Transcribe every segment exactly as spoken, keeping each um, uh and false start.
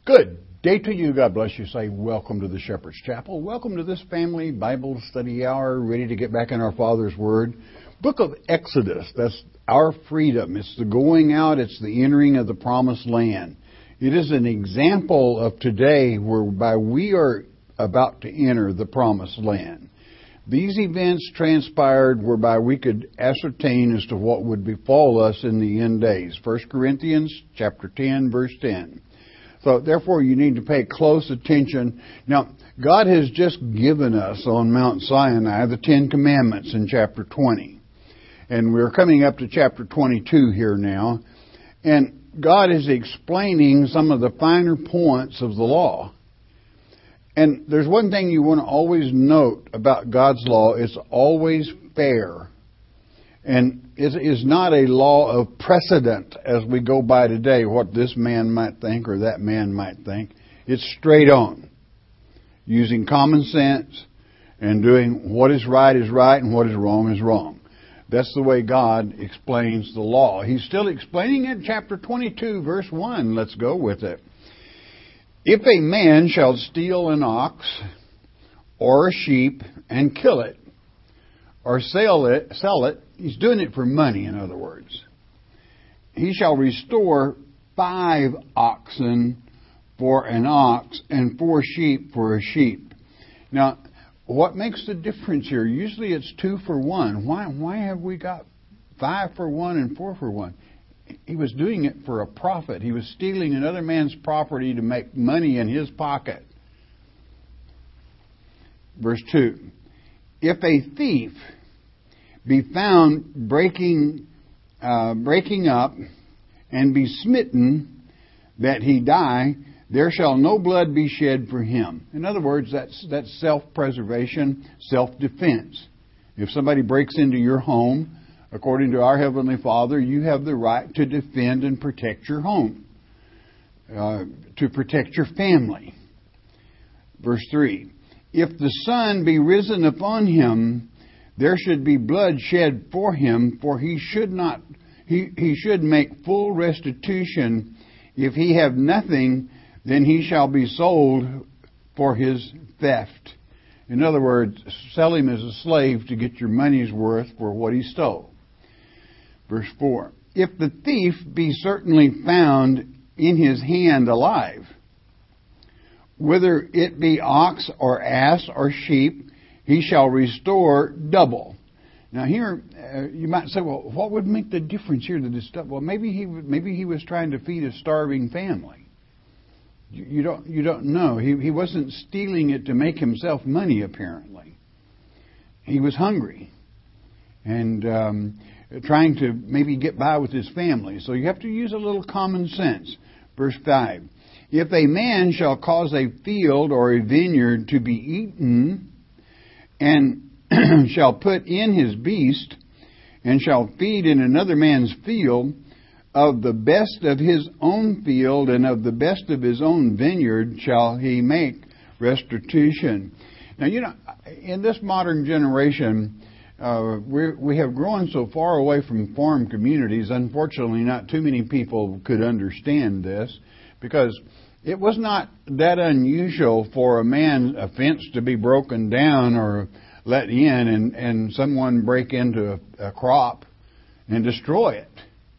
Good day to you. God bless you. Say welcome to the Shepherd's Chapel. Welcome to this family Bible study hour, ready to get back in our Father's Word. Book of Exodus, that's our freedom. It's the going out, it's the entering of the promised land. It is an example of today whereby we are about to enter the promised land. These events transpired whereby we could ascertain as to what would befall us in the end days. First Corinthians chapter ten, verse ten. So therefore you need to pay close attention. Now, God has just given us on Mount Sinai the Ten Commandments in chapter twenty. And we're coming up to chapter twenty-two here now. And God is explaining some of the finer points of the law. And there's one thing you want to always note about God's law. It's always fair. And it is not a law of precedent as we go by today, what this man might think or that man might think. It's straight on, using common sense and doing what is right is right and what is wrong is wrong. That's the way God explains the law. He's still explaining it in chapter twenty-two, verse one. Let's go with it. If a man shall steal an ox or a sheep and kill it, or sell it, sell it, he's doing it for money, in other words. He shall restore five oxen for an ox and four sheep for a sheep. Now, what makes the difference here? Usually it's two for one. Why, why have we got five for one and four for one? He was doing it for a profit. He was stealing another man's property to make money in his pocket. Verse two. If a thief be found breaking uh, breaking up, and be smitten, that he die, there shall no blood be shed for him. In other words, that's that's self-preservation, self-defense. If somebody breaks into your home, according to our Heavenly Father, you have the right to defend and protect your home, uh, to protect your family. Verse three. If the sun be risen upon him, there should be blood shed for him, for he should not, he, he should make full restitution. If he have nothing, then he shall be sold for his theft. In other words, sell him as a slave to get your money's worth for what he stole. Verse four. If the thief be certainly found in his hand alive, whether it be ox or ass or sheep, he shall restore double. Now here, uh, you might say, well, what would make the difference here to this stuff? Well, maybe he maybe he was trying to feed a starving family. You, you don't you don't know. He he wasn't stealing it to make himself money. Apparently, he was hungry and um, trying to maybe get by with his family. So you have to use a little common sense. Verse five: If a man shall cause a field or a vineyard to be eaten, and shall put in his beast, and shall feed in another man's field, of the best of his own field and of the best of his own vineyard shall he make restitution. Now, you know, in this modern generation, uh, we we have grown so far away from farm communities. Unfortunately, not too many people could understand this, because it was not that unusual for a man's fence to be broken down or let in and, and someone break into a, a crop and destroy it.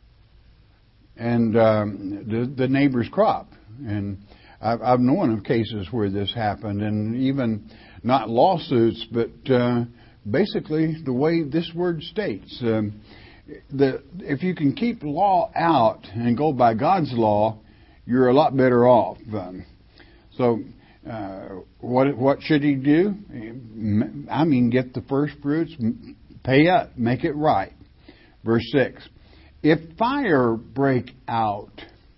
And um, the, the neighbor's crop. And I've, I've known of cases where this happened, and even not lawsuits, but uh, basically the way this word states. Um, the, if you can keep law out and go by God's law, you're a lot better off. Um, so, uh, what what should he do? I mean, get the first fruits, pay up, make it right. Verse six: If fire break out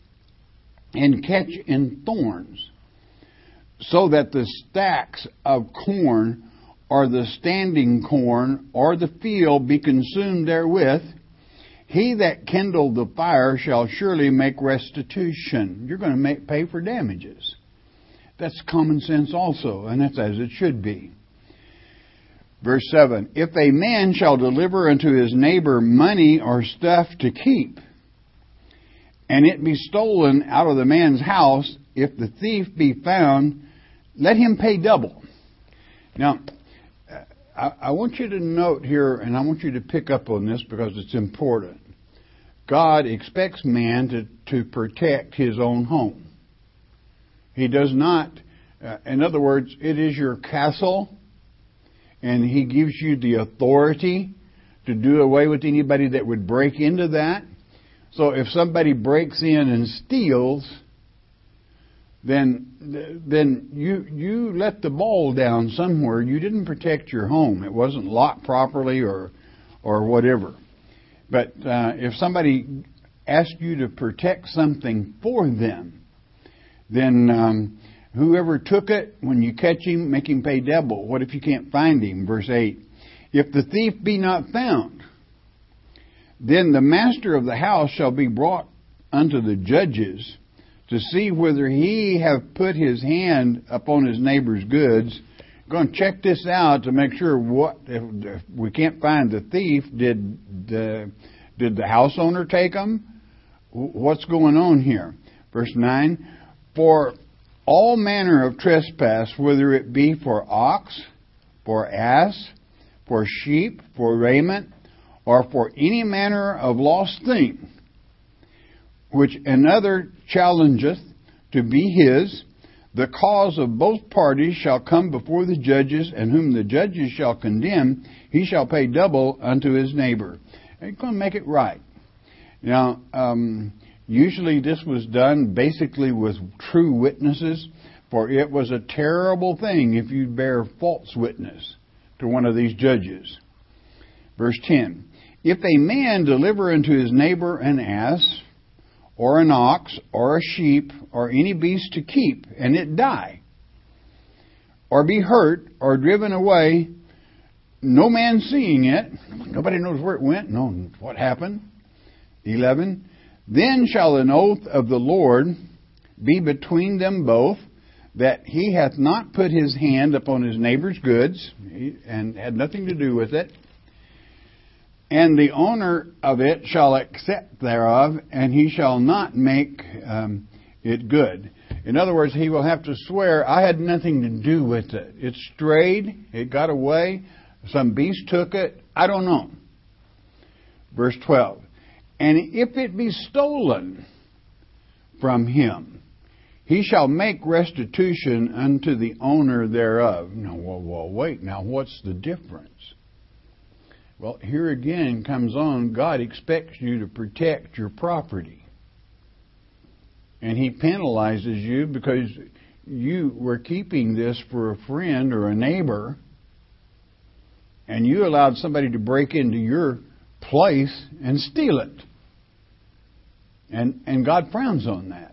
and catch in thorns, so that the stacks of corn or the standing corn or the field be consumed therewith, he that kindled the fire shall surely make restitution. You're going to make, pay for damages. That's common sense also, and that's as it should be. Verse seven, If a man shall deliver unto his neighbor money or stuff to keep, and it be stolen out of the man's house, if the thief be found, let him pay double. Now, I, I want you to note here, and I want you to pick up on this because it's important. God expects man to, to protect his own home. He does not, uh, in other words, it is your castle, and he gives you the authority to do away with anybody that would break into that. So if somebody breaks in and steals, then then you you let the ball down somewhere. You didn't protect your home. It wasn't locked properly or or whatever. But uh, if somebody asks you to protect something for them, then um, whoever took it, when you catch him, make him pay double. What if you can't find him? Verse eight. If the thief be not found, then the master of the house shall be brought unto the judges to see whether he have put his hand upon his neighbor's goods. Going to check this out to make sure what if, if we can't find the thief. Did the did the house owner take them? What's going on here? Verse nine. For all manner of trespass, whether it be for ox, for ass, for sheep, for raiment, or for any manner of lost thing, which another challengeth to be his, the cause of both parties shall come before the judges, and whom the judges shall condemn, he shall pay double unto his neighbor. He's going to make it right. Now, um, usually this was done basically with true witnesses, for it was a terrible thing if you bear false witness to one of these judges. Verse ten. If a man deliver unto his neighbor an ass, or an ox, or a sheep, or any beast to keep, and it die, or be hurt, or driven away, no man seeing it, nobody knows where it went, no, what happened. eleven. Then shall an oath of the Lord be between them both, that he hath not put his hand upon his neighbor's goods, and had nothing to do with it. And the owner of it shall accept thereof, and he shall not make um, it good. In other words, he will have to swear, I had nothing to do with it. It strayed, it got away, some beast took it, I don't know. Verse twelve. And if it be stolen from him, he shall make restitution unto the owner thereof. Now, well, well, wait, now what's the difference? Well, here again comes on, God expects you to protect your property. And he penalizes you because you were keeping this for a friend or a neighbor, and you allowed somebody to break into your place and steal it. And and God frowns on that.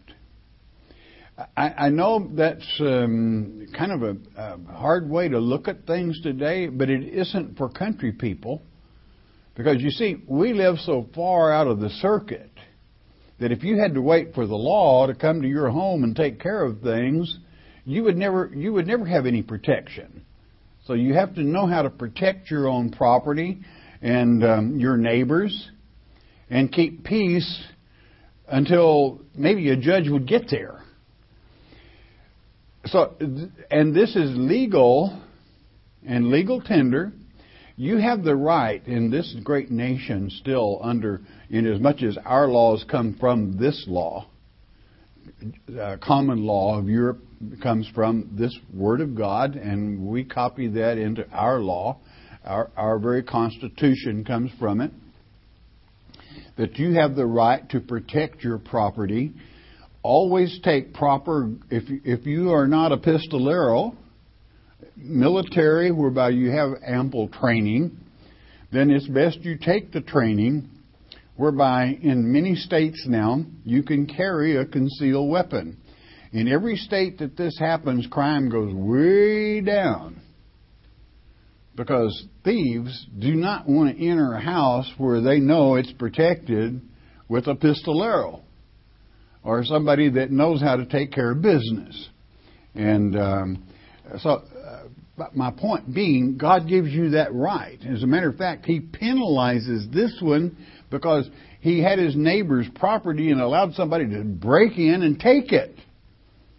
I, I know that's um, kind of a, a hard way to look at things today, but it isn't for country people. Because, you see, we live so far out of the circuit that if you had to wait for the law to come to your home and take care of things, you would never you would never have any protection. So you have to know how to protect your own property and um, your neighbors and keep peace until maybe a judge would get there. So, and this is legal and legal tender. You have the right in this great nation still under, in as much as our laws come from this law, uh, common law of Europe comes from this Word of God, and we copy that into our law. Our, our very Constitution comes from it. That you have the right to protect your property. Always take proper, if, if you are not a pistolero, military, whereby you have ample training, then it's best you take the training, whereby in many states now you can carry a concealed weapon. In every state that this happens, crime goes way down, because thieves do not want to enter a house where they know it's protected with a pistolero or somebody that knows how to take care of business. And um, so But my point being, God gives you that right. As a matter of fact, he penalizes this one because he had his neighbor's property and allowed somebody to break in and take it.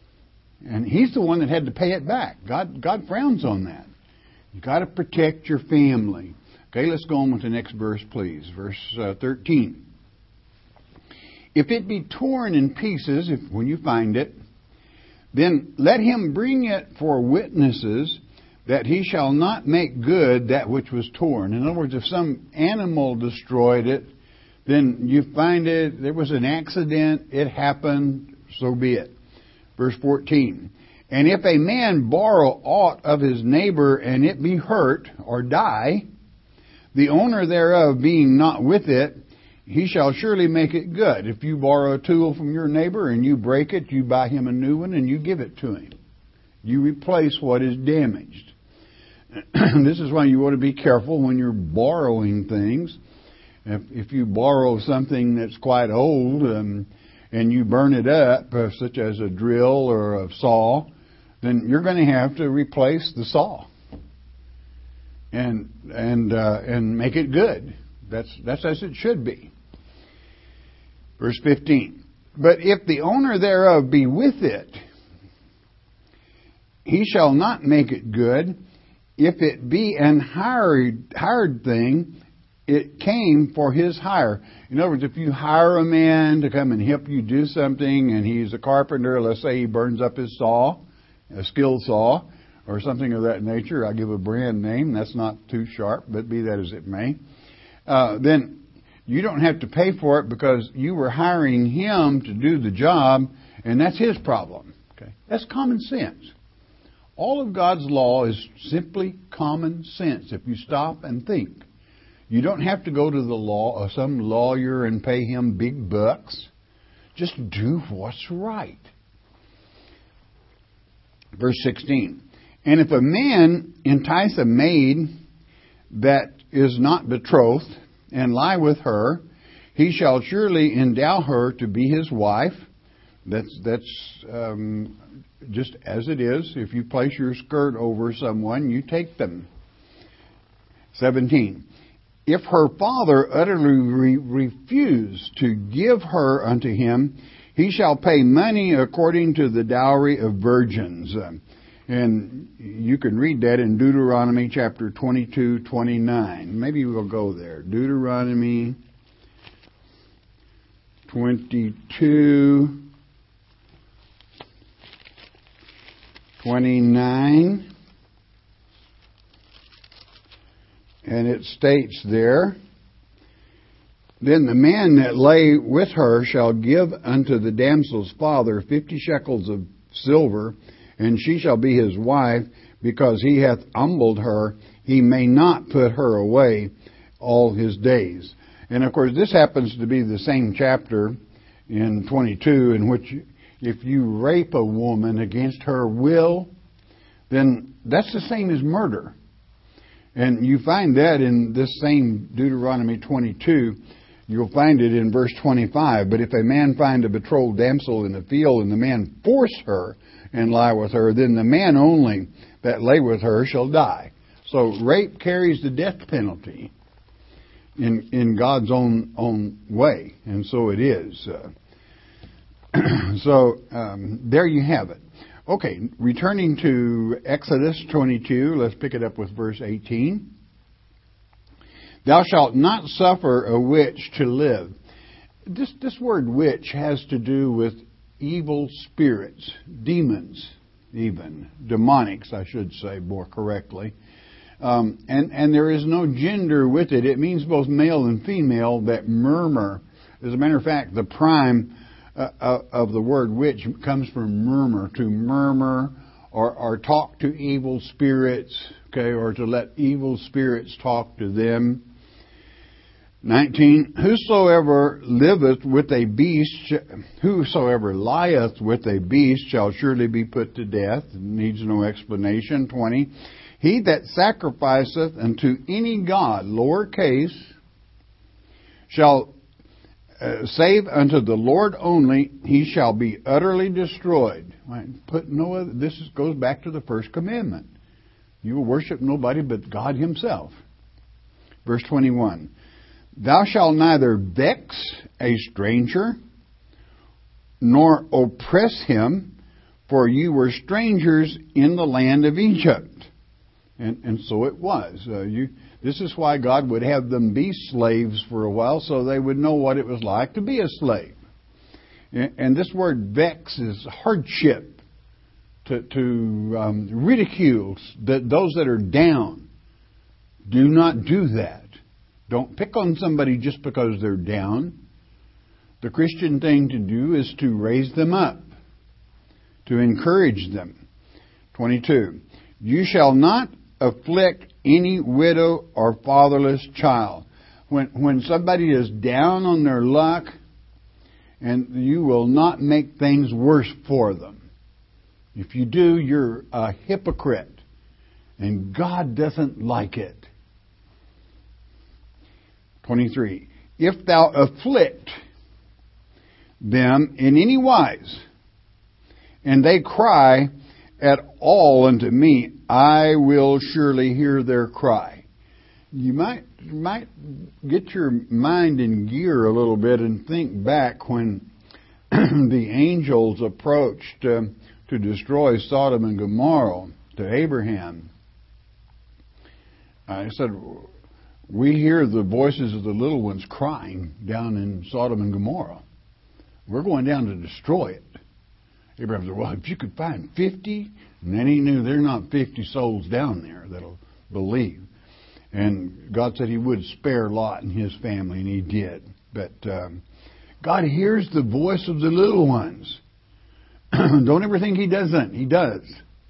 And he's the one that had to pay it back. God, God frowns on that. You got to protect your family. Okay, let's go on with the next verse, please. Verse uh, thirteen. If it be torn in pieces, if when you find it, then let him bring it for witnesses, that he shall not make good that which was torn. In other words, if some animal destroyed it, then you find it, there was an accident, it happened, so be it. Verse fourteen. And if a man borrow aught of his neighbor, and it be hurt, or die, the owner thereof being not with it, he shall surely make it good. If you borrow a tool from your neighbor and you break it, you buy him a new one and you give it to him. You replace what is damaged. This is why you want to be careful when you're borrowing things. If, if you borrow something that's quite old um, and you burn it up, uh, such as a drill or a saw, then you're going to have to replace the saw and and uh, and make it good. That's that's as it should be. Verse fifteen. But if the owner thereof be with it, he shall not make it good. If it be an hired hired thing, it came for his hire. In other words, if you hire a man to come and help you do something, and he's a carpenter, let's say he burns up his saw, a skilled saw, or something of that nature. I'll give a brand name. That's not too sharp, but be that as it may. Uh, then you don't have to pay for it because you were hiring him to do the job, and that's his problem. Okay, that's common sense. All of God's law is simply common sense if you stop and think. You don't have to go to the law or some lawyer and pay him big bucks. Just do what's right. Verse sixteen. And if a man entice a maid that is not betrothed, and lie with her, he shall surely endow her to be his wife. That's that's um, just as it is. If you place your skirt over someone, you take them. seventeen. If her father utterly re- refuse to give her unto him, he shall pay money according to the dowry of virgins. And you can read that in Deuteronomy chapter twenty-two, twenty-nine. Maybe we'll go there. Deuteronomy twenty-two, twenty-nine. And it states there, then the man that lay with her shall give unto the damsel's father fifty shekels of silver, and she shall be his wife, because he hath humbled her. He may not put her away all his days. And of course, this happens to be the same chapter in twenty-two, in which if you rape a woman against her will, then that's the same as murder. And you find that in this same Deuteronomy twenty-two. You'll find it in verse twenty-five. But if a man find a betrothed damsel in the field, and the man force her and lie with her, then the man only that lay with her shall die. So rape carries the death penalty in in God's own own way, and so it is. Uh, so um, there you have it. Okay, returning to Exodus twenty-two, let's pick it up with verse eighteen. Thou shalt not suffer a witch to live. This this word witch has to do with evil spirits, demons, even demonics, I should say more correctly. Um, and and there is no gender with it. It means both male and female that murmur. As a matter of fact, the prime uh, of the word witch comes from murmur, to murmur or, or talk to evil spirits, okay, or to let evil spirits talk to them. nineteen, whosoever liveth with a beast, whosoever lieth with a beast shall surely be put to death. It needs no explanation. twenty, he that sacrificeth unto any god, lowercase, shall uh, save unto the Lord only, he shall be utterly destroyed. Right? Put no other, this is, goes back to the first commandment. You will worship nobody but God himself. Verse twenty-one. Thou shalt neither vex a stranger, nor oppress him, for you were strangers in the land of Egypt. And, and so it was. Uh, you, this is why God would have them be slaves for a while, so they would know what it was like to be a slave. And, and this word vex is hardship, to, to um, ridicule the, those that are down. Do not do that. Don't pick on somebody just because they're down. The Christian thing to do is to raise them up, to encourage them. twenty-two. You shall not afflict any widow or fatherless child. When when somebody is down on their luck, and you will not make things worse for them. If you do, you're a hypocrite, and God doesn't like it. twenty-three. If thou afflict them in any wise, and they cry at all unto me, I will surely hear their cry. You might you might get your mind in gear a little bit and think back when the angels approached uh, to destroy Sodom and Gomorrah to Abraham. I said, we hear the voices of the little ones crying down in Sodom and Gomorrah. We're going down to destroy it. Abraham said, well, if you could find fifty, and then he knew there are not fifty souls down there that'll believe. And God said he would spare Lot and his family, and he did. But um, God hears the voice of the little ones. Don't ever think he doesn't. He does.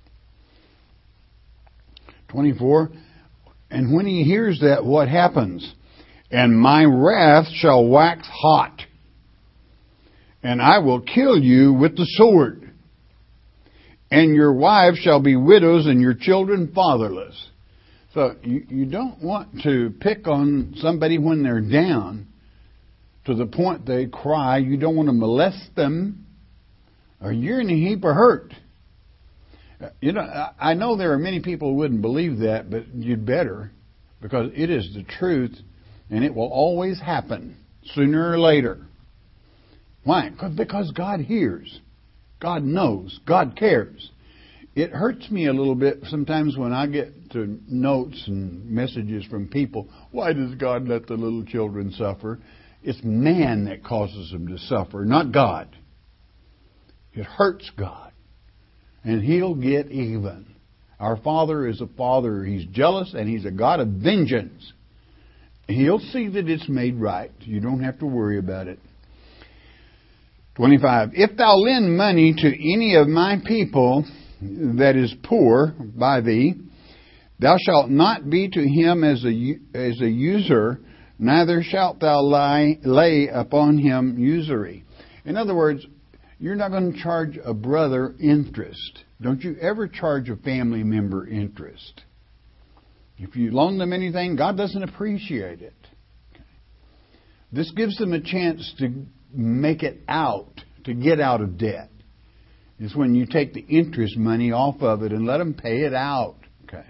twenty-four. And when he hears that, what happens? And my wrath shall wax hot, and I will kill you with the sword. And your wives shall be widows, and your children fatherless. So you, you don't want to pick on somebody when they're down to the point they cry. You don't want to molest them, or you're in a heap of hurt. You know, I know there are many people who wouldn't believe that, but you'd better, because it is the truth, and it will always happen sooner or later. Why? Because God hears. God knows. God cares. It hurts me a little bit sometimes when I get to notes and messages from people. Why does God let the little children suffer? It's man that causes them to suffer, not God. It hurts God. And He'll get even. Our Father is a Father. He's jealous, and He's a God of vengeance. He'll see that it's made right. You don't have to worry about it. twenty-five. If thou lend money to any of my people that is poor by thee, thou shalt not be to him as a, as a usurer, neither shalt thou lie, lay upon him usury. In other words, you're not going to charge a brother interest. Don't you ever charge a family member interest. If you loan them anything, God doesn't appreciate it. Okay. This gives them a chance to make it out, to get out of debt. It's when you take the interest money off of it and let them pay it out. Okay.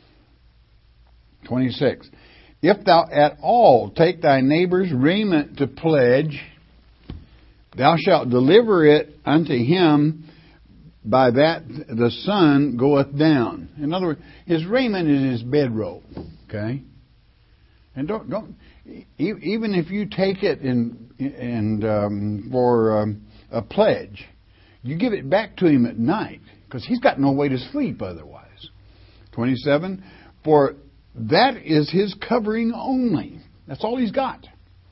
twenty-six. If thou at all take thy neighbor's raiment to pledge, thou shalt deliver it unto him, by that the sun goeth down. In other words, his raiment is his bedrobe. Okay? And don't don't even if you take it in and um, for um, a pledge, you give it back to him at night, because he's got no way to sleep otherwise. twenty-seven. For that is his covering only. That's all he's got.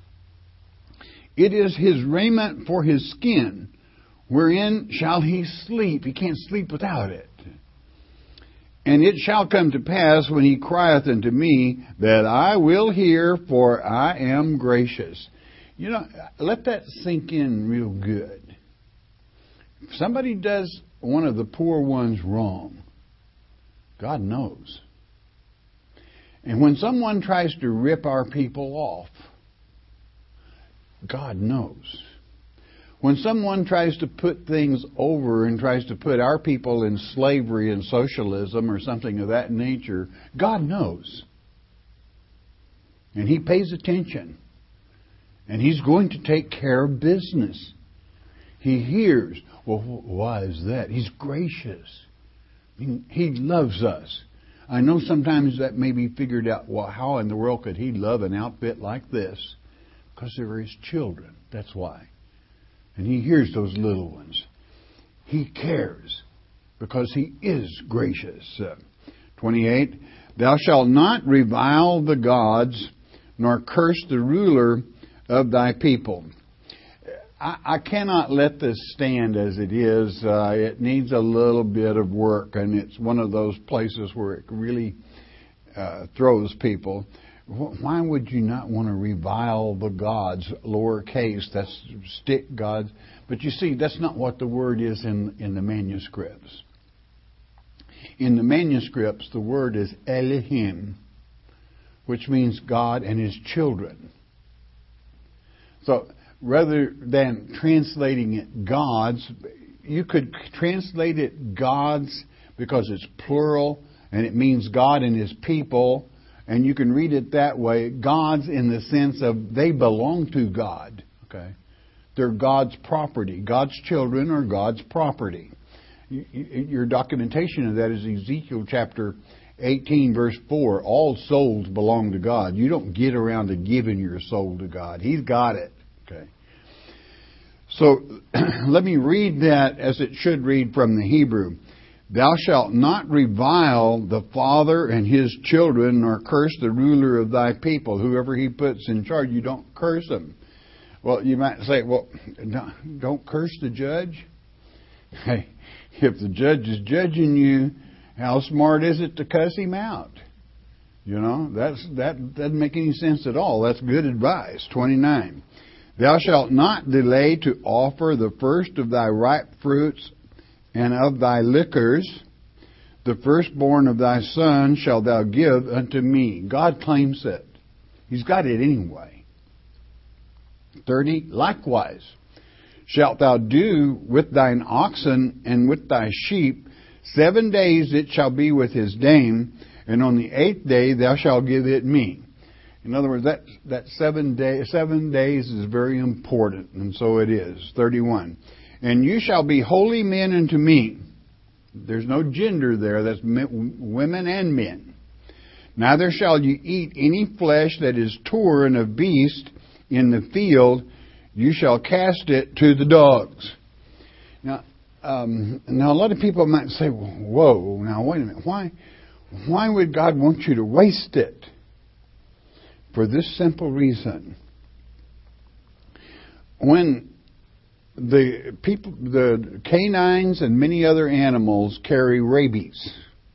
It is his raiment for his skin, wherein shall he sleep. He can't sleep without it. And it shall come to pass, when he crieth unto me, that I will hear, for I am gracious. You know, let that sink in real good. If somebody does one of the poor ones wrong, God knows. And when someone tries to rip our people off, God knows. When someone tries to put things over and tries to put our people in slavery and socialism or something of that nature, God knows. And He pays attention. And He's going to take care of business. He hears. Well, why is that? He's gracious. I mean, He loves us. I know sometimes that may be figured out, well, how in the world could He love an outfit like this? Because they're His children. That's why. And He hears those little ones. He cares because He is gracious. Uh, twenty-eight, thou shalt not revile the gods, nor curse the ruler of thy people. I, I cannot let this stand as it is. Uh, it needs a little bit of work, and it's one of those places where it really uh, throws people. Why would you not want to revile the gods, lowercase, that's stick gods? But you see, that's not what the word is in, in the manuscripts. In the manuscripts, the word is Elohim, which means God and His children. So rather than translating it gods, you could translate it gods because it's plural and it means God and His people. And you can read it that way, gods in the sense of they belong to God. Okay, they're God's property. God's children are God's property. Your documentation of that is Ezekiel chapter eighteen, verse four. All souls belong to God. You don't get around to giving your soul to God. He's got it. Okay. So let me read that as it should read from the Hebrew. Thou shalt not revile the father and his children, nor curse the ruler of thy people. Whoever he puts in charge, you don't curse him. Well, you might say, well, don't curse the judge. Hey, if the judge is judging you, how smart is it to cuss him out? You know, that's that doesn't make any sense at all. That's good advice. twenty-nine. Thou shalt not delay to offer the first of thy ripe fruits and of thy liquors, the firstborn of thy son shalt thou give unto me. God claims it. He's got it anyway. thirty. Likewise, shalt thou do with thine oxen and with thy sheep. Seven days it shall be with his dame, and on the eighth day thou shalt give it me. In other words, that that seven day seven days is very important, and so it is. thirty-one. And you shall be holy men unto me. There's no gender there. That's women and men. Neither shall you eat any flesh that is torn of beast in the field. You shall cast it to the dogs. Now, um, now a lot of people might say, whoa, now wait a minute. Why, why would God want you to waste it? For this simple reason. When The people, the canines and many other animals carry rabies.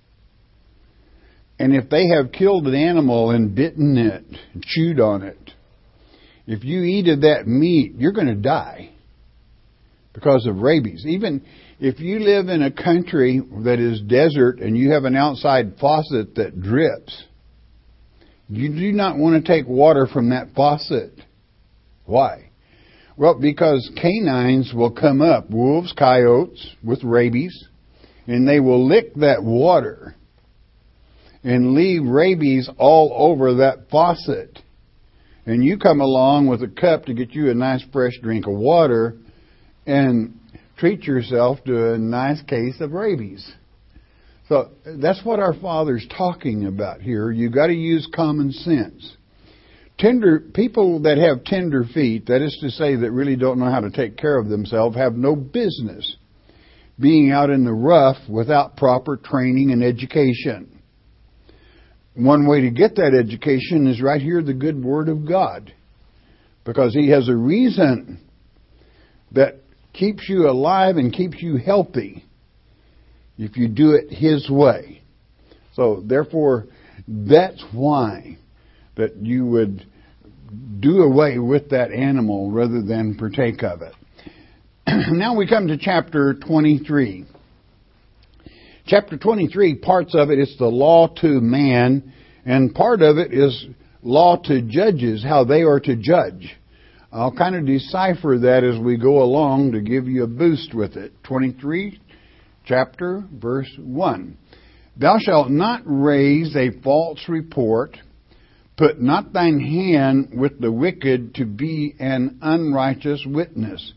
And if they have killed an animal and bitten it, and chewed on it, if you eat of that meat, you're going to die because of rabies. Even if you live in a country that is desert and you have an outside faucet that drips, you do not want to take water from that faucet. Why? Well, because canines will come up, wolves, coyotes, with rabies, and they will lick that water and leave rabies all over that faucet. And you come along with a cup to get you a nice fresh drink of water and treat yourself to a nice case of rabies. So that's what our Father's talking about here. You've got to use common sense. Tender people that have tender feet, that is to say that really don't know how to take care of themselves, have no business being out in the rough without proper training and education. One way to get that education is right here, the good Word of God. Because He has a reason that keeps you alive and keeps you healthy if you do it His way. So, therefore, that's why that you would do away with that animal rather than partake of it. Now we come to chapter twenty-three. Chapter twenty-three, parts of it is the law to man, and part of it is law to judges, how they are to judge. I'll kind of decipher that as we go along to give you a boost with it. twenty-three, chapter, verse one. Thou shalt not raise a false report. Put not thine hand with the wicked to be an unrighteous witness.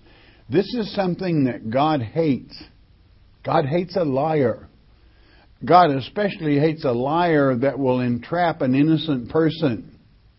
This is something that God hates. God hates a liar. God especially hates a liar that will entrap an innocent person.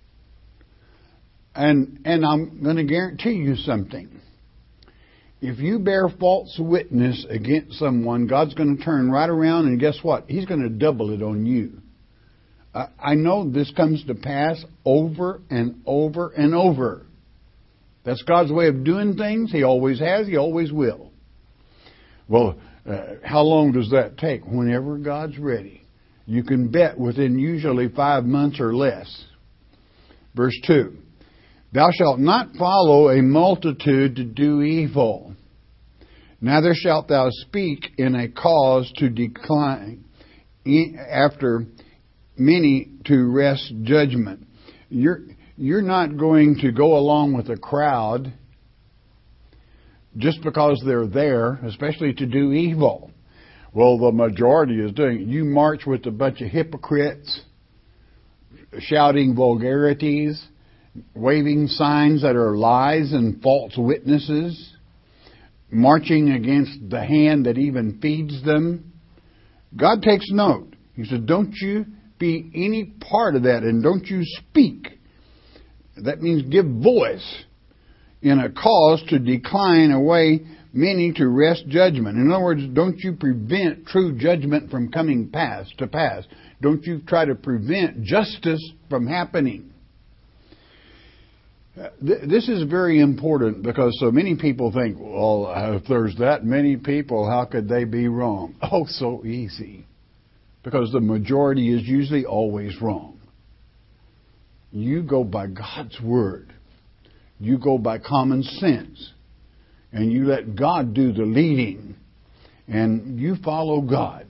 And and I'm going to guarantee you something. If you bear false witness against someone, God's going to turn right around and guess what? He's going to double it on you. I, I know this comes to pass over and over and over. That's God's way of doing things. He always has. He always will. Well, uh, how long does that take? Whenever God's ready. You can bet within usually five months or less. Verse two. Thou shalt not follow a multitude to do evil. Neither shalt thou speak in a cause to decline after many to wrest judgment. You're, you're not going to go along with a crowd just because they're there, especially to do evil. Well, the majority is doing it. You march with a bunch of hypocrites, shouting vulgarities, waving signs that are lies and false witnesses, marching against the hand that even feeds them. God takes note. He said, don't you be any part of that, and don't you speak. That means give voice in a cause to decline away many to wrest judgment. In other words, don't you prevent true judgment from coming pass to pass. Don't you try to prevent justice from happening. This is very important because so many people think, well, if there's that many people, how could they be wrong? Oh, so easy. Because the majority is usually always wrong. You go by God's Word. You go by common sense. And you let God do the leading. And you follow God.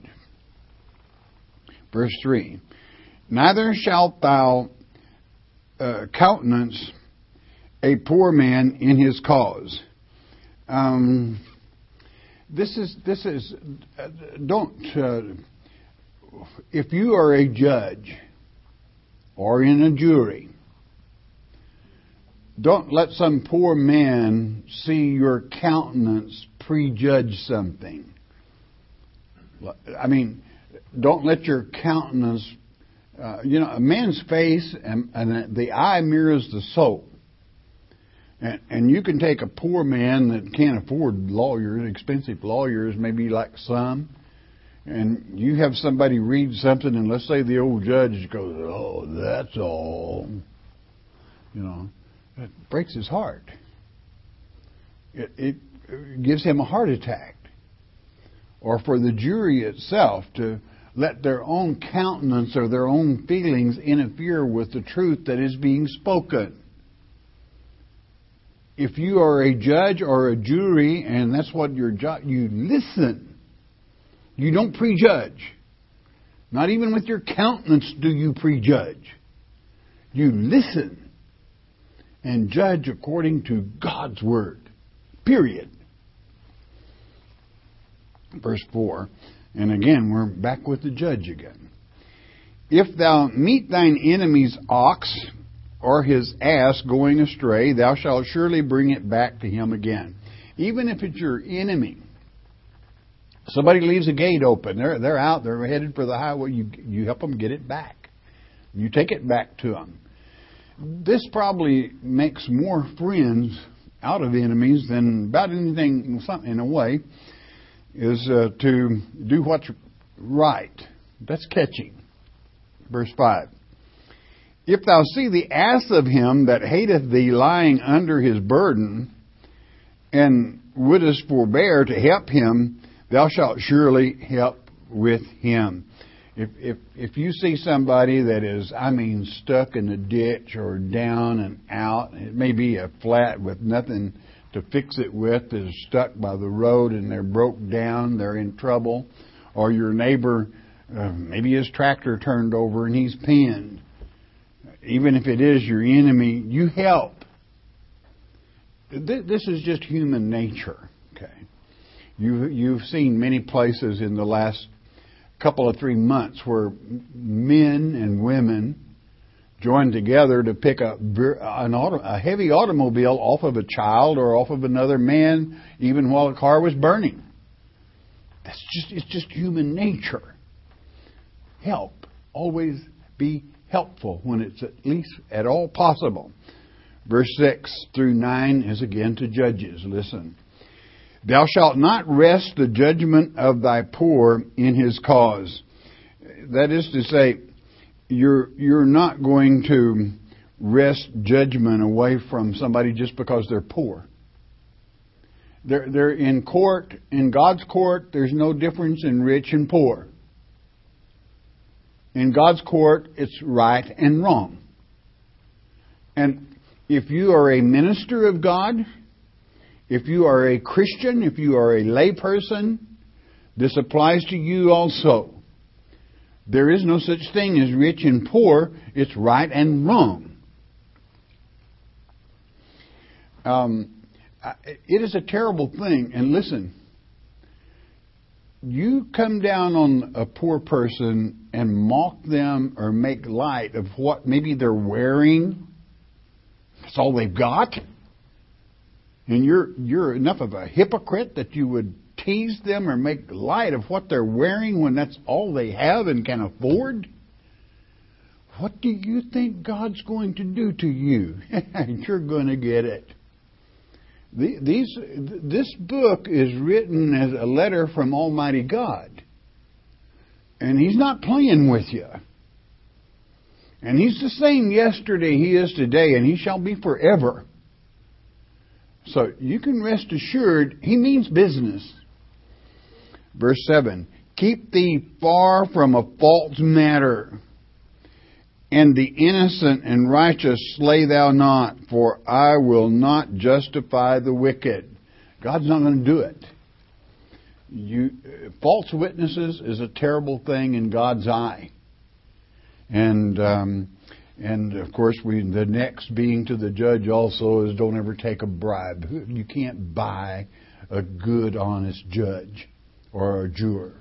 Verse three. Neither shalt thou uh, countenance a poor man in his cause. Um, this is, this is, uh, don't, uh, if you are a judge or in a jury, don't let some poor man see your countenance prejudge something. I mean, don't let your countenance, uh, you know, a man's face and, and the eye mirrors the soul. And, and you can take a poor man that can't afford lawyers, expensive lawyers, maybe like some, and you have somebody read something, and let's say the old judge goes, oh, that's all. You know, it breaks his heart. It, it gives him a heart attack. Or for the jury itself to let their own countenance or their own feelings interfere with the truth that is being spoken. If you are a judge or a jury, and that's what your job, you listen. You don't prejudge. Not even with your countenance do you prejudge. You listen and judge according to God's Word. Period. Verse four. And again, we're back with the judge again. If thou meet thine enemy's ox or his ass going astray, thou shalt surely bring it back to him again. Even if it's your enemy. Somebody leaves a gate open. They're, they're out. They're headed for the highway. You, you help them get it back. You take it back to them. This probably makes more friends out of enemies than about anything, in a way, is uh, to do what's right. That's catching. Verse five. If thou see the ass of him that hateth thee lying under his burden, and wouldest forbear to help him, thou shalt surely help with him. If if if you see somebody that is, I mean, stuck in a ditch or down and out, it may be a flat with nothing to fix it with, is stuck by the road and they're broke down, they're in trouble, or your neighbor, uh, maybe his tractor turned over and he's pinned. Even if it is your enemy, you help. This is just human nature. Okay, you you've seen many places in the last couple of three months where men and women join together to pick a, an auto, a heavy automobile off of a child or off of another man, even while a car was burning. That's just, it's just human nature. Help. Always be helpful when it's at least at all possible. Verse six through nine is again to Judges. Listen. Thou shalt not rest the judgment of thy poor in his cause. That is to say, you're you're not going to wrest judgment away from somebody just because they're poor. They're, they're in court, in God's court, there's no difference in rich and poor. In God's court, it's right and wrong. And if you are a minister of God, if you are a Christian, if you are a lay person, this applies to you also. There is no such thing as rich and poor. It's right and wrong. Um, it is a terrible thing. And listen, you come down on a poor person and mock them or make light of what maybe they're wearing. That's all they've got. And you're you're enough of a hypocrite that you would tease them or make light of what they're wearing when that's all they have and can afford? What do you think God's going to do to you? You're going to get it. These, this book is written as a letter from Almighty God. And He's not playing with you. And He's the same yesterday He is today, and He shall be forever. So you can rest assured He means business. Verse seven, keep thee far from a false matter, and the innocent and righteous slay thou not, for I will not justify the wicked. God's not going to do it. You, false witnesses is a terrible thing in God's eye. And um, and of course, we the next being to the judge also is don't ever take a bribe. You can't buy a good, honest judge or a juror.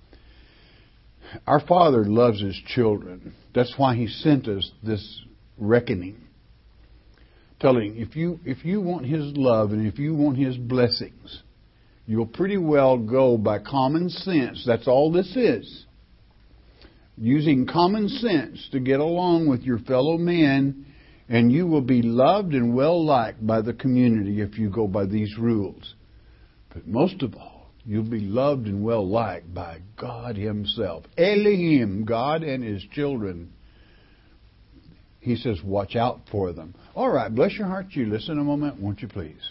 Our Father loves His children. That's why He sent us this reckoning. Telling, if you if you want His love and if you want His blessings, you'll pretty well go by common sense. That's all this is. Using common sense to get along with your fellow man, and you will be loved and well liked by the community if you go by these rules. But most of all, you'll be loved and well liked by God Himself. Elohim, God and His children. He says, watch out for them. All right, bless your heart. You listen a moment, won't you please?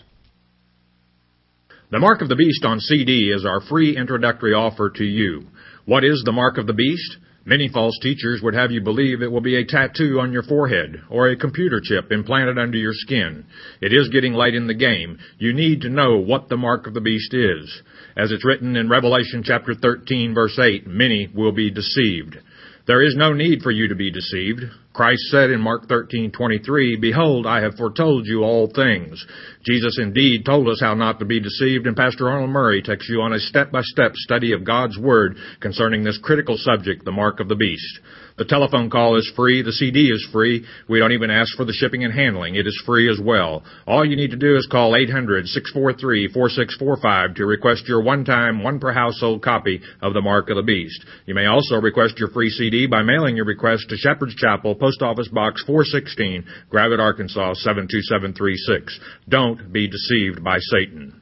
The Mark of the Beast on C D is our free introductory offer to you. What is the Mark of the Beast? Many false teachers would have you believe it will be a tattoo on your forehead or a computer chip implanted under your skin. It is getting late in the game. You need to know what the Mark of the Beast is. As it's written in Revelation chapter thirteen, verse eight, many will be deceived. There is no need for you to be deceived. Christ said in Mark thirteen twenty-three, behold, I have foretold you all things. Jesus indeed told us how not to be deceived, and Pastor Arnold Murray takes you on a step-by-step study of God's Word concerning this critical subject, the Mark of the Beast. The telephone call is free. The C D is free. We don't even ask for the shipping and handling. It is free as well. All you need to do is call eight hundred, six four three, four six four five to request your one-time, one-per-household copy of the Mark of the Beast. You may also request your free C D by mailing your request to Shepherd's Chapel, Post Office Box four sixteen, Gravette, Arkansas, seven two seven three six. Don't be deceived by Satan.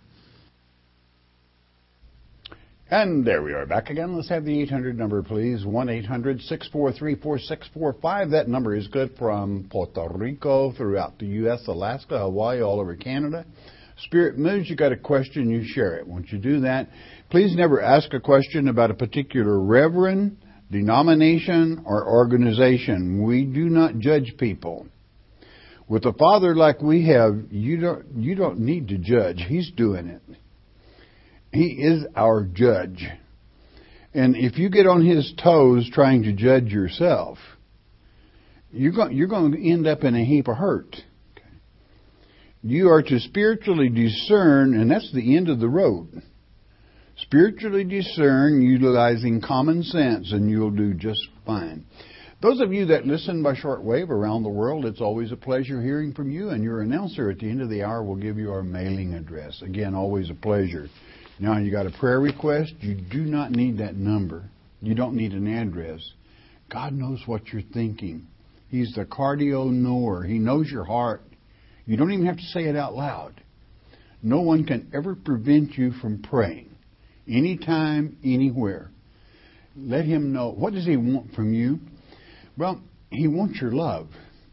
And there we are back again. Let's have the eight hundred number, please. one eight hundred, six four three, four six four five. That number is good from Puerto Rico, throughout the U S, Alaska, Hawaii, all over Canada. Spirit moves, you got a question, you share it. Once you do that, please never ask a question about a particular reverend, denomination, or organization. We do not judge people. With a Father like we have, you don't, you don't need to judge. He's doing it. He is our judge. And if you get on His toes trying to judge yourself, you're going, you're going to end up in a heap of hurt. Okay. You are to spiritually discern, and that's the end of the road. Spiritually discern, utilizing common sense, and you'll do just fine. Those of you that listen by shortwave around the world, it's always a pleasure hearing from you. And your announcer at the end of the hour will give you our mailing address. Again, always a pleasure. Now, you got a prayer request. You do not need that number. You don't need an address. God knows what you're thinking. He's the cardio knower. He knows your heart. You don't even have to say it out loud. No one can ever prevent you from praying. Anytime, anywhere. Let Him know. What does He want from you? Well, He wants your love.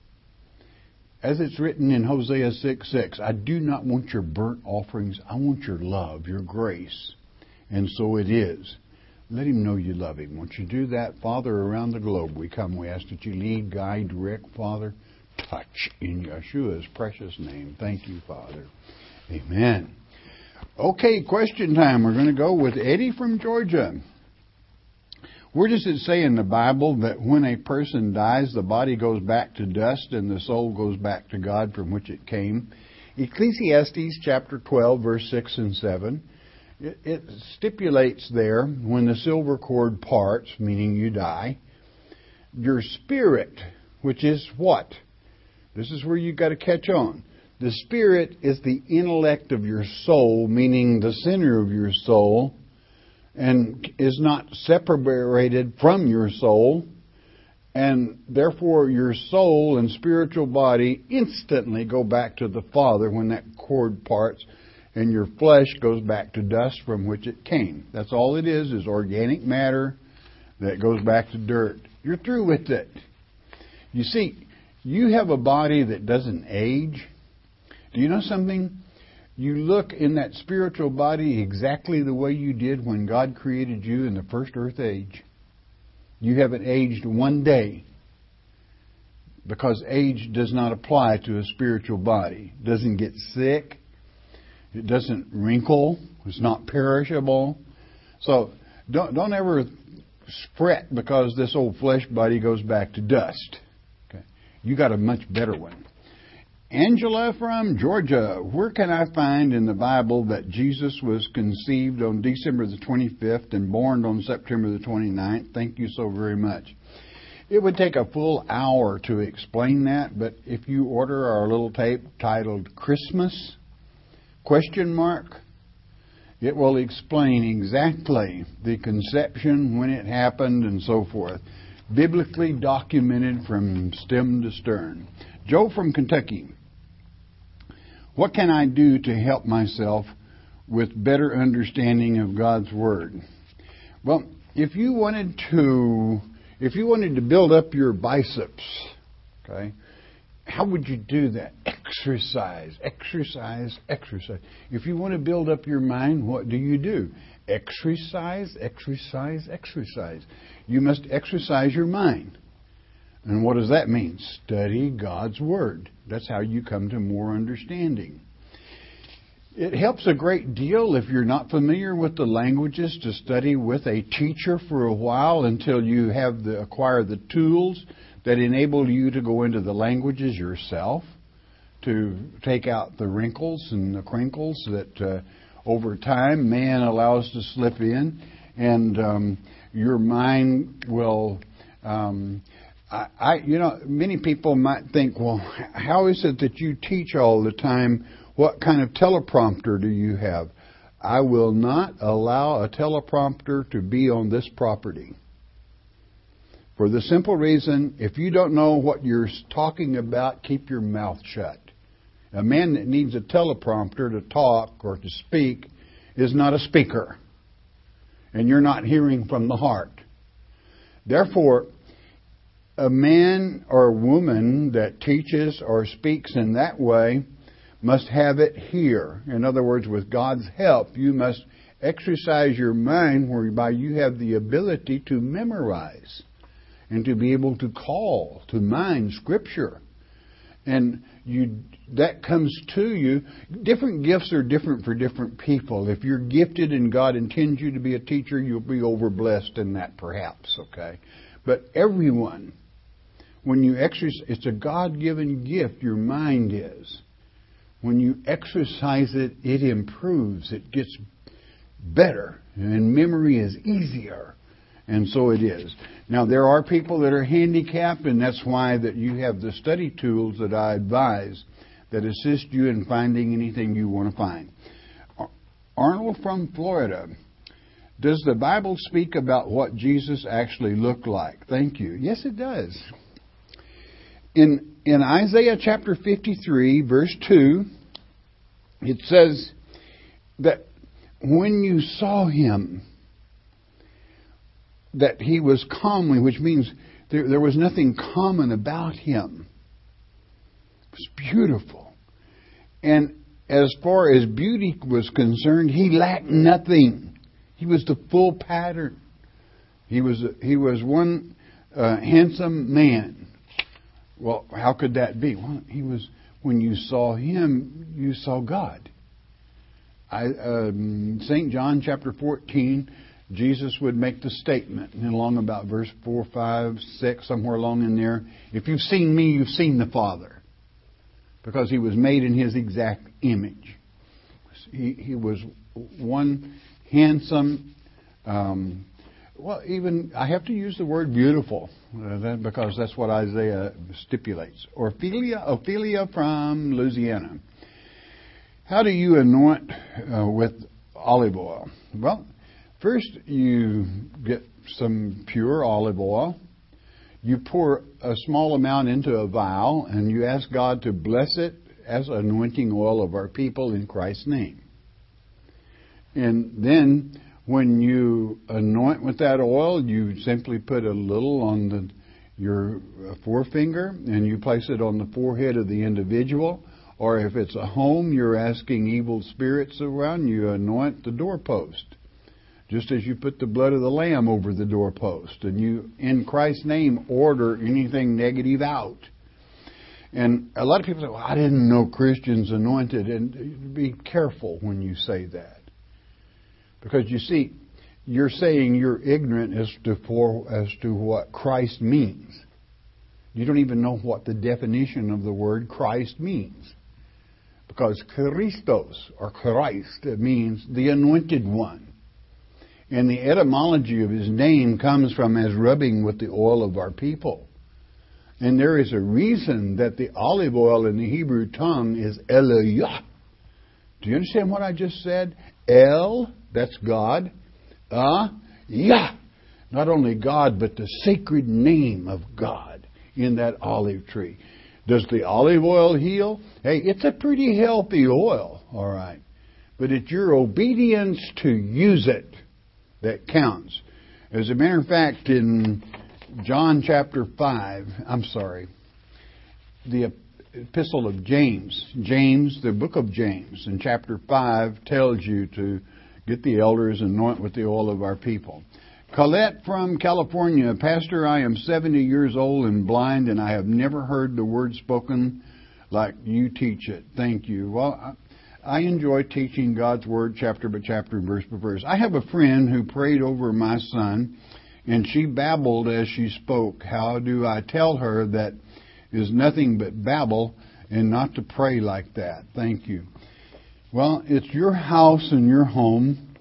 As it's written in Hosea six six, I do not want your burnt offerings. I want your love, your grace. And so it is. Let Him know you love Him. Once you do that, Father, around the globe we come. We ask that you lead, guide, direct, Father. Touch in Yeshua's precious name. Thank you, Father. Amen. Okay, question time. We're going to go with Eddie from Georgia. Where does it say in the Bible that when a person dies, the body goes back to dust and the soul goes back to God from which it came? Ecclesiastes chapter twelve, verse six and seven. It, it stipulates there, when the silver cord parts, meaning you die, your spirit, which is what? This is where you've got to catch on. The spirit is the intellect of your soul, meaning the center of your soul, and is not separated from your soul, and therefore your soul and spiritual body instantly go back to the Father when that cord parts, and your flesh goes back to dust from which it came. That's all it is, is organic matter that goes back to dirt. You're through with it. You see, you have a body that doesn't age. Do you know something? You look in that spiritual body exactly the way you did when God created you in the first earth age. You haven't aged one day, because age does not apply to a spiritual body. It doesn't get sick. It doesn't wrinkle. It's not perishable. So don't don't ever fret because this old flesh body goes back to dust. Okay. You got a much better one. Angela from Georgia, where can I find in the Bible that Jesus was conceived on December the twenty-fifth and born on September the twenty-ninth? Thank you so very much. It would take a full hour to explain that, but if you order our little tape titled Christmas, question mark, it will explain exactly the conception, when it happened, and so forth. Biblically documented from stem to stern. Joe from Kentucky. What can I do to help myself with better understanding of God's Word? Well, if you wanted to, if you wanted to build up your biceps, okay, how would you do that? Exercise, exercise, exercise. If you want to build up your mind, what do you do? Exercise, exercise, exercise. You must exercise your mind. And what does that mean? Study God's Word. That's how you come to more understanding. It helps a great deal if you're not familiar with the languages to study with a teacher for a while until you have the, acquire the tools that enable you to go into the languages yourself, to take out the wrinkles and the crinkles that uh, over time man allows to slip in, and um, your mind will... Um, I, I, you know, many people might think, well, how is it that you teach all the time? What kind of teleprompter do you have? I will not allow a teleprompter to be on this property. For the simple reason, if you don't know what you're talking about, keep your mouth shut. A man that needs a teleprompter to talk or to speak is not a speaker. And you're not hearing from the heart. Therefore, a man or woman that teaches or speaks in that way must have it here. In other words, with God's help, you must exercise your mind whereby you have the ability to memorize and to be able to call to mind Scripture. And you that comes to you. Different gifts are different for different people. If you're gifted and God intends you to be a teacher, you'll be overblessed in that perhaps, okay? But everyone... When you exercise, it's a God-given gift, your mind is. When you exercise it, it improves. It gets better. And memory is easier. And so it is. Now, there are people that are handicapped, and that's why that you have the study tools that I advise that assist you in finding anything you want to find. Arnold from Florida. Does the Bible speak about what Jesus actually looked like? Thank you. Yes, it does. In in Isaiah chapter fifty-three, verse two, it says that when you saw him, that he was comely, which means there, there was nothing common about him. It was beautiful. And as far as beauty was concerned, he lacked nothing. He was the full pattern. He was he was one uh, handsome man. Well, how could that be? Well, he was. When you saw him, you saw God. I, um, Saint John chapter fourteen, Jesus would make the statement, and along about verse four, five, six, somewhere along in there, if you've seen me, you've seen the Father, because he was made in his exact image. He, he was one handsome. Um, well, even I have to use the word beautiful uh, that, because that's what Isaiah stipulates. Ophelia, Ophelia from Louisiana. How do you anoint uh, with olive oil? Well, first you get some pure olive oil. You pour a small amount into a vial, and you ask God to bless it as anointing oil of our people in Christ's name. And then when you anoint with that oil, you simply put a little on the, your forefinger, and you place it on the forehead of the individual. Or if it's a home, you're asking evil spirits around, you anoint the doorpost. Just as you put the blood of the Lamb over the doorpost. And you, in Christ's name, order anything negative out. And a lot of people say, well, I didn't know Christians anointed. And be careful when you say that. Because you see, you're saying you're ignorant as to, for, as to what Christ means. You don't even know what the definition of the word Christ means. Because Christos, or Christ, means the anointed one. And the etymology of his name comes from as rubbing with the oil of our people. And there is a reason that the olive oil in the Hebrew tongue is Eloah. Do you understand what I just said? El, that's God. Ah, Yah. Not only God, but the sacred name of God in that olive tree. Does the olive oil heal? Hey, it's a pretty healthy oil, all right. But it's your obedience to use it that counts. As a matter of fact, in John chapter five, I'm sorry, the epistle of James, James, the book of James, in chapter five, tells you to get the elders and anoint with the oil of our people. Colette from California. Pastor, I am seventy years old and blind, and I have never heard the word spoken like you teach it. Thank you. Well, I enjoy teaching God's Word chapter by chapter, verse by verse. I have a friend who prayed over my son, and she babbled as she spoke. How do I tell her that is nothing but babble and not to pray like that? Thank you. Well, it's your house and your home,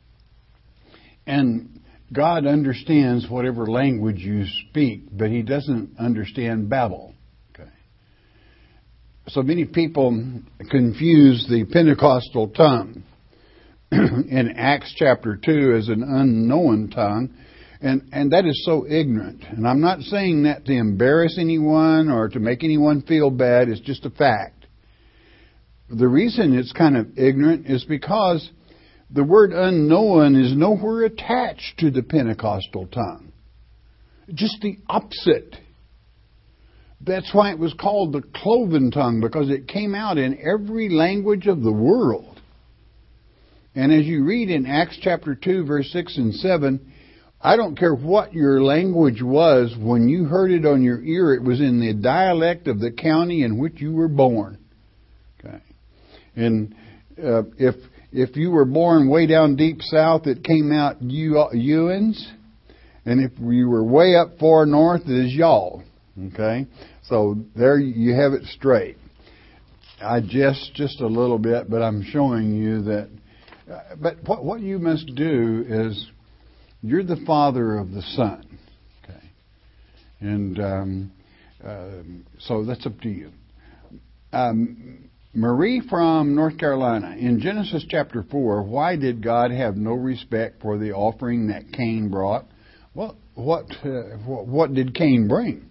and God understands whatever language you speak, but He doesn't understand babble. Okay. So many people confuse the Pentecostal tongue in Acts chapter two as an unknown tongue, and, and that is so ignorant. And I'm not saying that to embarrass anyone or to make anyone feel bad. It's just a fact. The reason it's kind of ignorant is because the word unknown is nowhere attached to the Pentecostal tongue. Just the opposite. That's why it was called the cloven tongue, because it came out in every language of the world. And as you read in Acts chapter two, verse six and seven, I don't care what your language was, when you heard it on your ear, it was in the dialect of the county in which you were born. Okay. And uh, if If you were born way down deep south, it came out Ewans. And if you were way up far north, it is y'all. Okay? So there you have it straight. I jest just a little bit, but I'm showing you that. Uh, but what, what you must do is You're the father of the son. Okay. And um, uh, so that's up to you. Um, Marie from North Carolina. In Genesis chapter four, why did God have no respect for the offering that Cain brought? Well, what uh, what did Cain bring?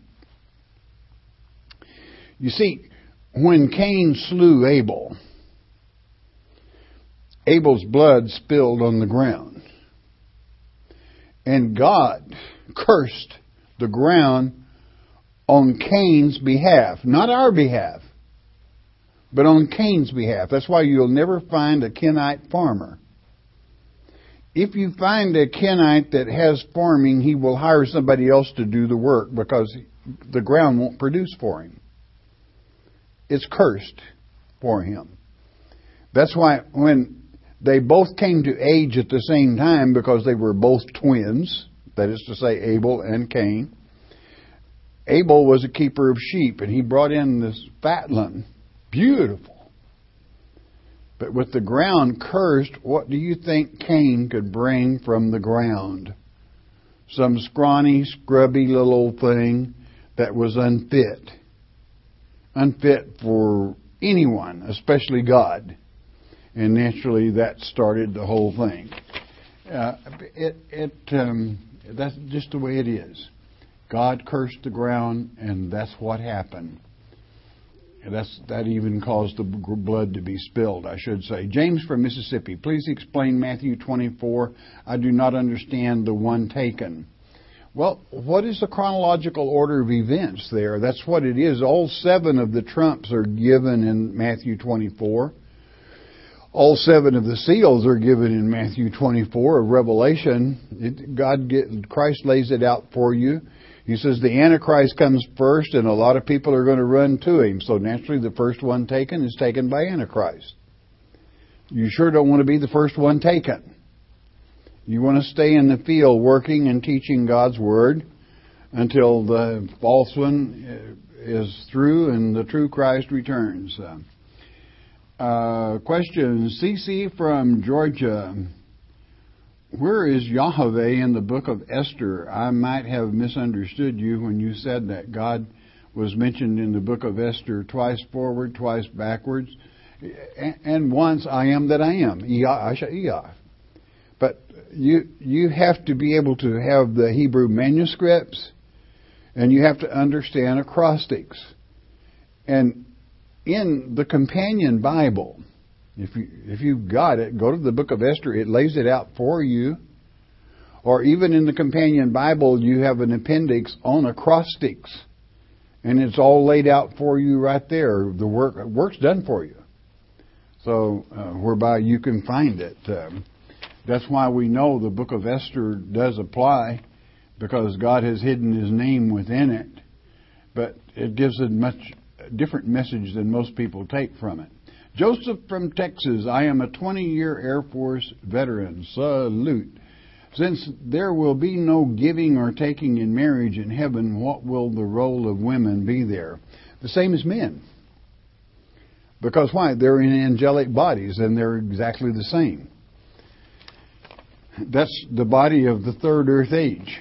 You see, when Cain slew Abel, Abel's blood spilled on the ground. And God cursed the ground on Cain's behalf, not our behalf, but on Cain's behalf. That's why you'll never find a Kenite farmer. If you find a Kenite that has farming, he will hire somebody else to do the work because the ground won't produce for him. It's cursed for him. That's why when they both came to age at the same time, because they were both twins, that is to say Abel and Cain, Abel was a keeper of sheep, and he brought in this fatling. Beautiful. But with the ground cursed, what do you think Cain could bring from the ground? Some scrawny, scrubby little thing that was unfit. Unfit for anyone, especially God. And naturally that started the whole thing. Uh, it, it, um, that's just the way it is. God cursed the ground, and that's what happened. And that's, that even caused the blood to be spilled, I should say. James from Mississippi, please explain Matthew twenty-four. I do not understand the one taken. Well, what is the chronological order of events there? That's what it is. All seven of the trumps are given in Matthew twenty-four. All seven of the seals are given in Matthew twenty-four of Revelation. It, God, get, Christ lays it out for you. He says the Antichrist comes first, and a lot of people are going to run to him. So naturally, the first one taken is taken by Antichrist. You sure don't want to be the first one taken. You want to stay in the field working and teaching God's Word until the false one is through and the true Christ returns. Uh, question, C C from Georgia. Where is Yahweh in the book of Esther? I might have misunderstood you when you said that God was mentioned in the book of Esther twice forward, twice backwards, and once I am that I am. But you you have to be able to have the Hebrew manuscripts, and you have to understand acrostics. And in the companion Bible, If you if you've got it, go to the book of Esther. It lays it out for you. Or even in the companion Bible, you have an appendix on acrostics, and it's all laid out for you right there. The work work's done for you, so uh, whereby you can find it. Um, that's why we know the book of Esther does apply, because God has hidden His name within it. But it gives a much different message than most people take from it. Joseph from Texas, I am a twenty-year Air Force veteran. Salute. Since there will be no giving or taking in marriage in heaven, what will the role of women be there? The same as men. Because why? They're in angelic bodies, and they're exactly the same. That's the body of the third earth age.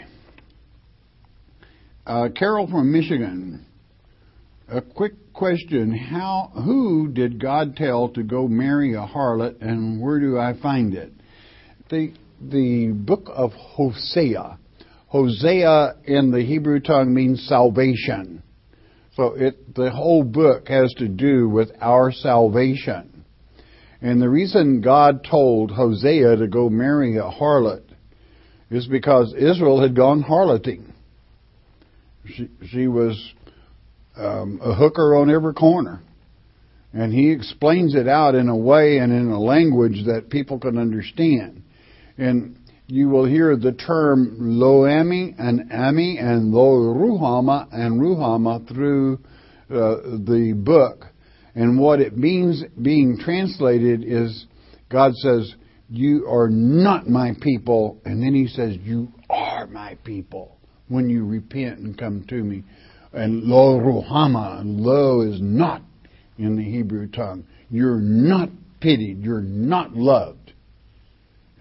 Uh, Carol from Michigan. A quick question. How, who did God tell to go marry a harlot, and where do I find it? The, the book of Hosea. Hosea in the Hebrew tongue means salvation. So it, the whole book has to do with our salvation. And the reason God told Hosea to go marry a harlot is because Israel had gone harloting. She, she was Um, a hooker on every corner. And he explains it out in a way and in a language that people can understand. And you will hear the term Lo-Ami and Ami and Lo-Ruhama and Ruhama through uh, the book. And what it means being translated is God says, you are not my people. And then He says, you are my people when you repent and come to me. And lo ruhama, lo is not in the Hebrew tongue. You're not pitied. You're not loved.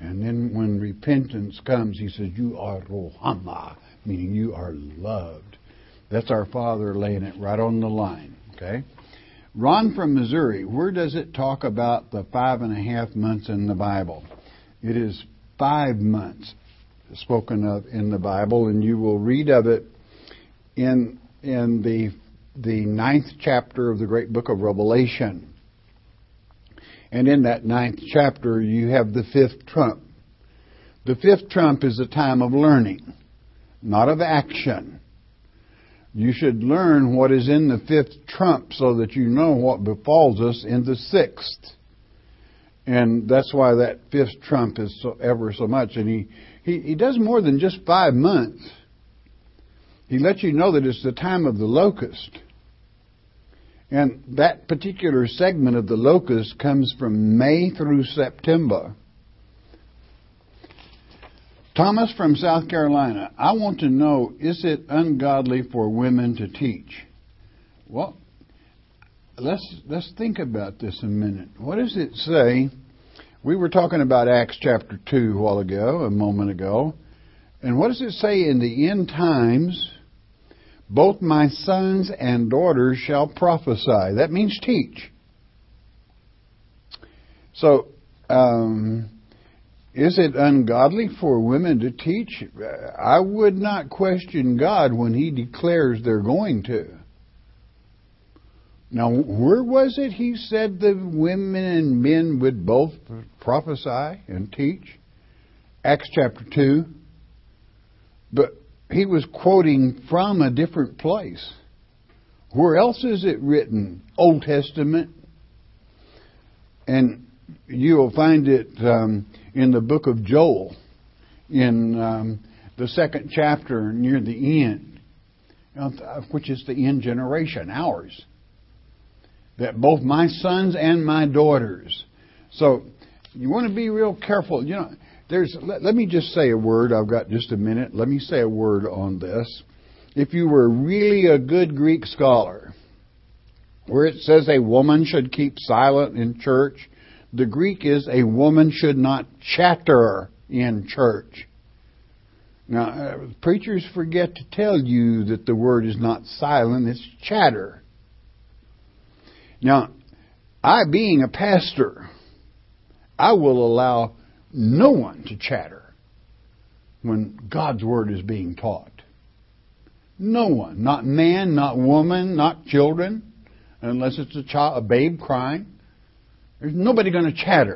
And then when repentance comes, he says, you are Rohama, meaning you are loved. That's our Father laying it right on the line, okay? Ron from Missouri, where does it talk about the five and a half months in the Bible? It is five months spoken of in the Bible, and you will read of it in in the the ninth chapter of the great book of Revelation. And in that ninth chapter, you have the fifth trump. The fifth trump is a time of learning, not of action. You should learn what is in the fifth trump so that you know what befalls us in the sixth. And that's why that fifth trump is so ever so much. And he, he, he does more than just five months. He lets you know that it's the time of the locust. And that particular segment of the locust comes from May through September. Thomas from South Carolina, I want to know, is it ungodly for women to teach? Well, let's let's think about this a minute. What does it say? We were talking about Acts chapter two a while ago, a moment ago. And what does it say? In the end times, both my sons and daughters shall prophesy. That means teach. So, um, is it ungodly for women to teach? I would not question God when He declares they're going to. Now, where was it He said the women and men would both prophesy and teach? Acts chapter two. But He was quoting from a different place. Where else is it written? Old Testament. And you'll find it um, in the book of Joel, in um, the second chapter near the end, which is the end generation, ours. That both my sons and my daughters. So you want to be real careful. You know, there's. Let, let me just say a word. I've got just a minute. Let me say a word on this. If you were really a good Greek scholar, where it says a woman should keep silent in church, the Greek is a woman should not chatter in church. Now, uh, preachers forget to tell you that the word is not silent, it's chatter. Now, I being a pastor, I will allow no one to chatter when God's Word is being taught. No one. Not man, not woman, not children, unless it's a child, a babe crying. There's nobody going to chatter.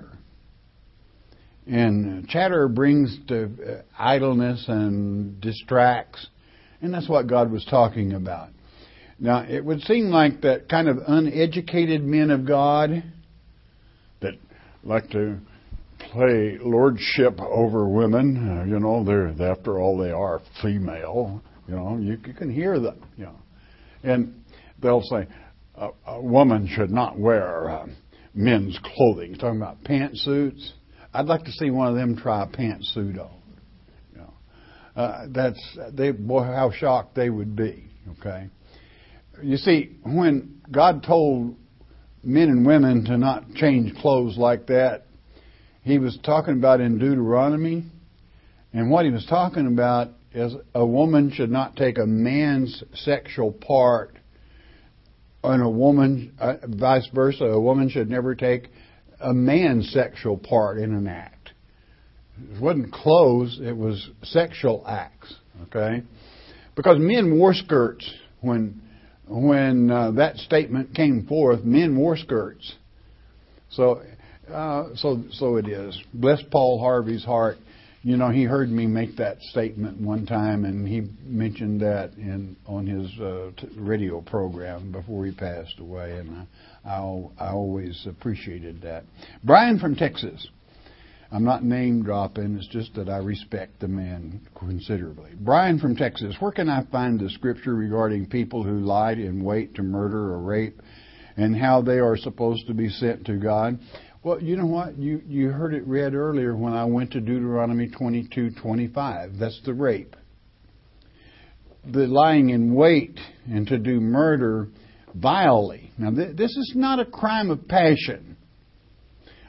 And chatter brings to uh, idleness and distracts. And that's what God was talking about. Now, it would seem like that kind of uneducated men of God that like to play lordship over women, uh, you know, they're, after all, they are female, you know, you, you can hear them, you know. And they'll say, a, a woman should not wear uh, men's clothing. You're talking about pantsuits. I'd like to see one of them try a pantsuit on. You know, uh, that's, they, boy, how shocked they would be, okay. You see, when God told men and women to not change clothes like that, He was talking about in Deuteronomy. And what He was talking about is a woman should not take a man's sexual part, and a woman, uh, vice versa, a woman should never take a man's sexual part in an act. It wasn't clothes, it was sexual acts, okay? Because men wore skirts when... When uh, that statement came forth, men wore skirts. So, uh, so, so it is. Bless Paul Harvey's heart. You know, he heard me make that statement one time, and he mentioned that in on his uh, t- radio program before he passed away, and I, I, I always appreciated that. Brian from Texas. I'm not name dropping, it's just that I respect the man considerably. Brian from Texas, where can I find the scripture regarding people who lied in wait to murder or rape and how they are supposed to be sent to God? Well, you know what? You you heard it read earlier when I went to Deuteronomy twenty-two twenty-five. That's the rape. The lying in wait and to do murder vilely. Now, th- this is not a crime of passion.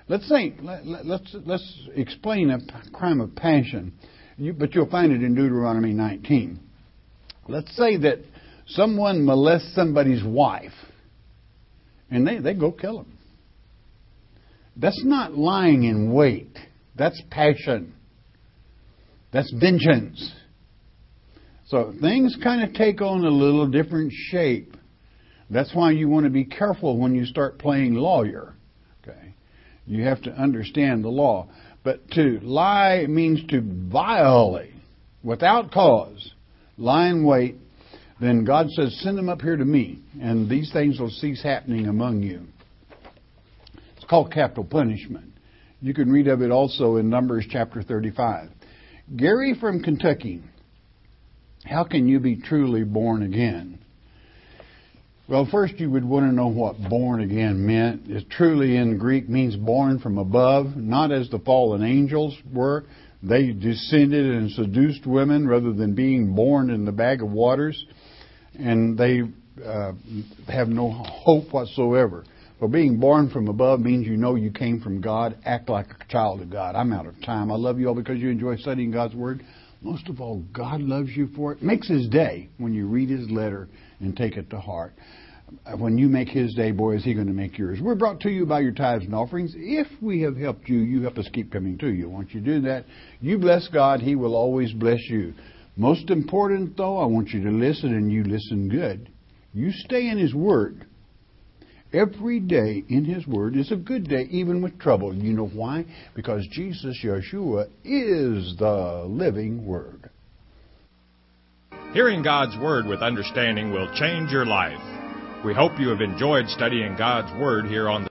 Let's say, let, let's let's explain a crime of passion, you, but you'll find it in Deuteronomy nineteen. Let's say that someone molests somebody's wife, and they, they go kill him. That's not lying in wait. That's passion. That's vengeance. So things kind of take on a little different shape. That's why you want to be careful when you start playing lawyer. Okay, you have to understand the law. But to lie means to violate without cause, lie in wait. Then God says, send them up here to me, and these things will cease happening among you. It's called capital punishment. You can read of it also in Numbers chapter thirty-five. Gary from Kentucky, how can you be truly born again? Well, first you would want to know what born again meant. It truly in Greek means born from above, not as the fallen angels were. They descended and seduced women rather than being born in the bag of waters. And they uh, have no hope whatsoever. But being born from above means you know you came from God. Act like a child of God. I'm out of time. I love you all because you enjoy studying God's Word. Most of all, God loves you for it. Makes His day when you read His letter and take it to heart. When you make His day, boy, is He going to make yours. We're brought to you by your tithes and offerings. If we have helped you, you help us keep coming to you. Once you do that, you bless God. He will always bless you. Most important, though, I want you to listen, and you listen good. You stay in His Word. Every day in His Word is a good day, even with trouble. You know why? Because Jesus, Yeshua, is the living Word. Hearing God's Word with understanding will change your life. We hope you have enjoyed studying God's Word here on the